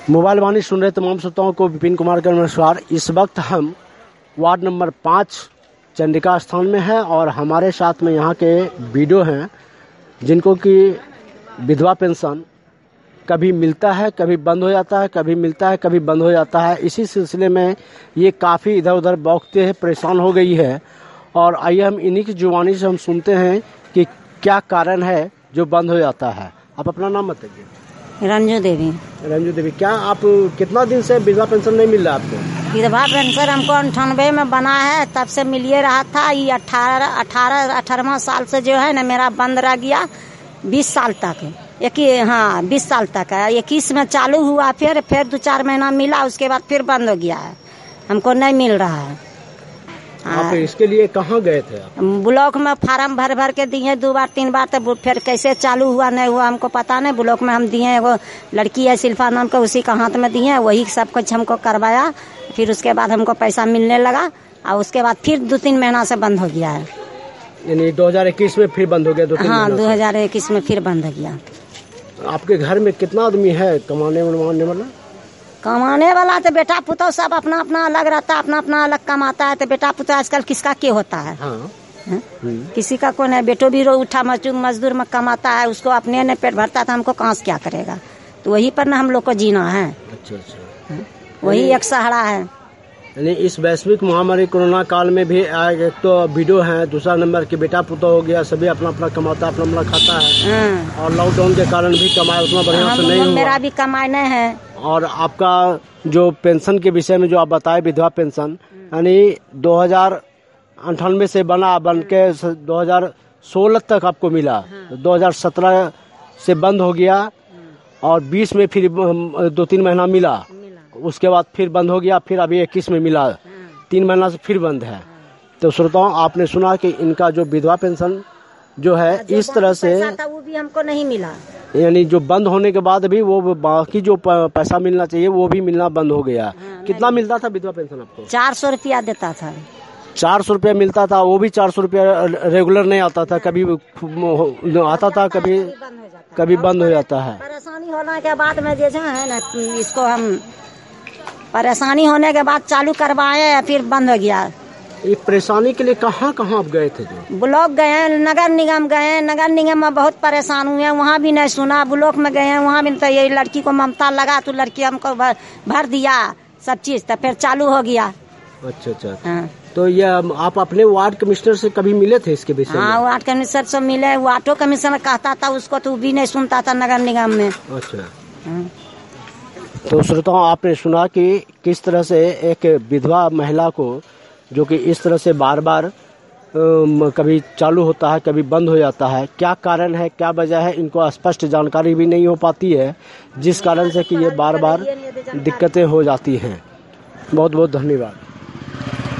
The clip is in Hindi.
मोबाइल वाणी सुन रहे तमाम श्रोताओं को विपिन कुमार का नमस्कार। इस वक्त हम वार्ड नंबर 5 चंडिका स्थान में हैं और हमारे साथ में यहाँ के बीडीओ हैं जिनको कि विधवा पेंशन कभी मिलता है, कभी बंद हो जाता है, कभी मिलता है, कभी बंद हो जाता है। इसी सिलसिले में ये काफ़ी इधर उधर बौखते हैं, परेशान हो गई है। और आइए हम इन्हीं की जुबानी से हम सुनते हैं कि क्या कारण है जो बंद हो जाता है। आप अपना नाम बताइए। रंजू देवी। रंजू देवी, क्या आप कितना दिन से विधवा पेंशन नहीं मिल रहा आपको? विधवा पेंशन हमको 98 में बना है, तब से मिलिए रहा था। ये 18वां साल से जो है ना मेरा बंद रह गया 20 साल तक। 20 साल तक है। 21 में चालू हुआ, फिर 2-4 महीना मिला, उसके बाद फिर बंद हो गया है, हमको नहीं मिल रहा है। आप इसके लिए कहाँ गए थे? ब्लॉक में फार्म भर के दिए 2 बार 3 बार, तो फिर कैसे चालू हुआ नहीं हुआ हमको पता नहीं। ब्लॉक में हम दिए, वो लड़की है शिल्पा नाम का, उसी का हाथ में दिए, वही सब कुछ हमको करवाया। फिर उसके बाद हमको पैसा मिलने लगा और उसके बाद फिर 2-3 महीना से बंद हो गया है। यानी 2021 में फिर बंद हो गया? 2-3 हाँ, 2021 में फिर बंद हो गया। आपके घर में कितना आदमी है कमाने वाला? कमाने वाला तो बेटा पुतौ सब अपना अपना अलग रहता है, अपना अपना अलग कमाता है। तो बेटा पुतौ आजकल किसका क्या होता है? हाँ। किसी का कौन है? बेटो भी उठा मजदूर में कमाता है, उसको अपने ने पेट भरता था, हमको कहाँ से क्या करेगा? तो वही पर ना हम लोग को जीना है। अच्छा। वही एक सहारा है। यानी इस वैश्विक महामारी कोरोना काल में भी एक तो वीडियो है, दूसरा नंबर की बेटा पुतौ हो गया, सभी अपना अपना कमाता, अपना अपना खाता है। और लॉकडाउन के कारण भी कमाई उतना बढ़िया से नहीं हुआ। मेरा भी कमाई नहीं है। और आपका जो पेंशन के विषय में जो आप बताए, विधवा पेंशन यानी 2098 से बन के 2016 तक आपको मिला। 2017 से बंद हो गया और 20 में फिर 2-3 महीना मिला, उसके बाद फिर बंद हो गया, फिर अभी 21 में मिला, 3 महीना से फिर बंद है। तो श्रोताओं, आपने सुना कि इनका जो विधवा पेंशन जो है इस तरह से वो भी हमको नहीं मिला। यानी जो बंद होने के बाद भी वो बाकी जो पैसा मिलना चाहिए वो भी मिलना बंद हो गया। कितना मिलता था विधवा पेंशन आपको? 400 रुपया देता था। 400 रुपया मिलता था, वो भी 400 रुपया रेगुलर नहीं आता था, कभी आता था, कभी बंद हो जाता है। परेशानी होने के बाद में जैसे है ना, इसको हम परेशानी होने के बाद चालू करवाए, फिर बंद हो गया। ये परेशानी के लिए कहाँ आप गए थे? जो ब्लॉक गए, नगर निगम गए, नगर निगम में बहुत परेशान हुए, वहाँ भी नहीं सुना। ब्लॉक में गए, वहाँ भी तो ये लड़की को ममता लगा तो लड़की हमको भर दिया सब चीज, तो फिर चालू हो गया। अच्छा। हाँ। तो ये आप अपने वार्ड कमिश्नर से कभी मिले थे इसके विषय में? हाँ, वार्ड कमिश्नर से मिले। वो ऑटो कमिश्नर कहता था उसको, तो भी नहीं सुनता था नगर निगम में। अच्छा। तो श्रोताओं, आपने सुना कि किस तरह से एक विधवा महिला को जो कि इस तरह से बार बार कभी चालू होता है, कभी बंद हो जाता है, क्या कारण है, क्या वजह है, इनको स्पष्ट जानकारी भी नहीं हो पाती है, जिस कारण से कि ये बार बार दिक्कतें हो जाती हैं। बहुत बहुत धन्यवाद।